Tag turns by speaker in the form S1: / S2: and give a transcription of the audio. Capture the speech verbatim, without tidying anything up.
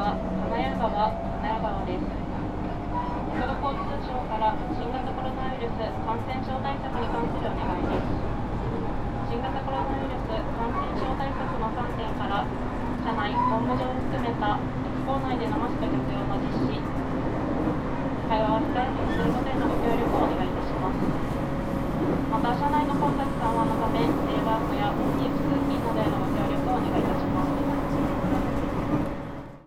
S1: は金谷川金谷川です。国土交通省から新型コロナウイルス感染症対策に関するお願いです。新型コロナウイルス感染症対策の観点から車内、本部上を含めた駅構内でのマスク着用の実施、会話は控えめにすることへのご協力をお願いいたします。また車内の混雑緩和のためテレワークやオフィス通勤などへの